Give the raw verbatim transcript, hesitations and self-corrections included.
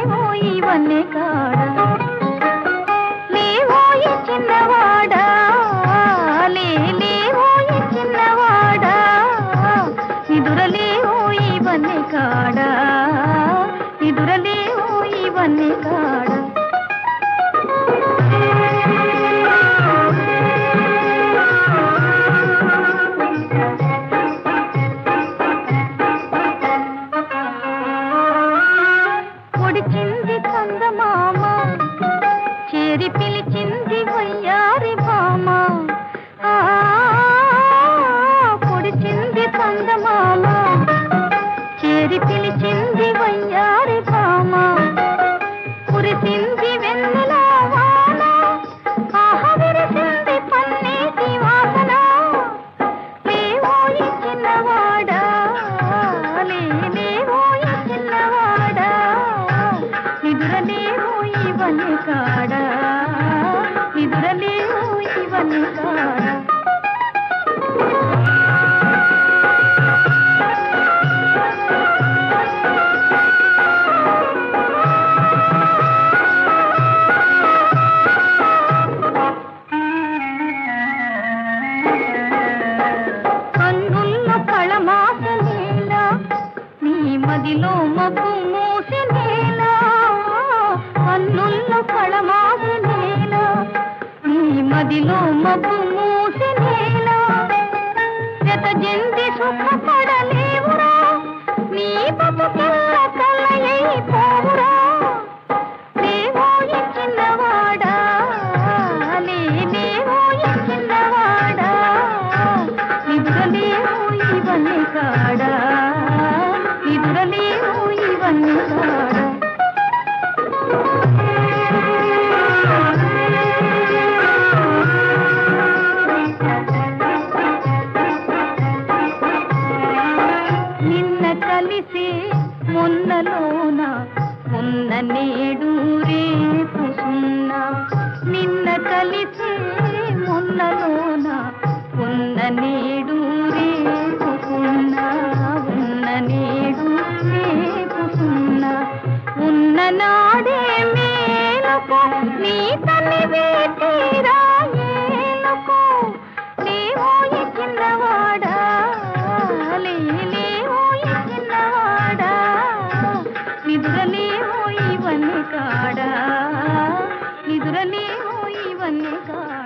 లేవోయి వన్నె కాడ లేవోయి చిన్నవాడా లే లేవోయి చిన్నవాడా నిదురలేవోయి వన్నె కాడ నిదురలేవోయి వన్నె కాడ పొడిచింది చందమామ చేరి పిలిచింది వయ్యారి భామ పొడిచింది చందమామ చేరి పిలిచింది వయ్యారి భామ కురిసింది వెన్నెల వాన ఆహ విరిసింది పన్నీటి వాసన లేవోయి చిన్నవాడా లే లేవోయి చిన్నవాడా నిదురలేవోయి వన్నె కాడ నిదురలేవోయి వన్నె కాడ కన్నుల్లో కళమాసనేలా నీ మదిలో మబ్బు మూసనేలా కన్నుల్లో కళమాసనేలా నీ మదిలో మబ్బు మూసనేలా జత జంది సుఖపడలేవురా నీ బతుకెల్ల కలయైపోవురా లేవోయి చిన్నవాడా లే లేవోయి చిన్నవాడా నిదురలేవోయి వన్నె కాడ నిదురలేవోయి వన్నె కాడ నిన్న కలిసే మొన్నలోన మొన్న నేడు రేపు సున్నా నిన్న కలిసే మొన్నలోన ఉన్న నేడు రేపు సున్నా ఉన్న నేడు రేపు సున్నా ఉన్న నాడే మేలుకో నీ తల్లివే తీరా ఏలుకో లేవోయి చిన్నవాడా లే లేవోయి చిన్నవాడా నిదురలేవోయి వన్నె కాడ నిదురలేవోయి వన్నె కాడ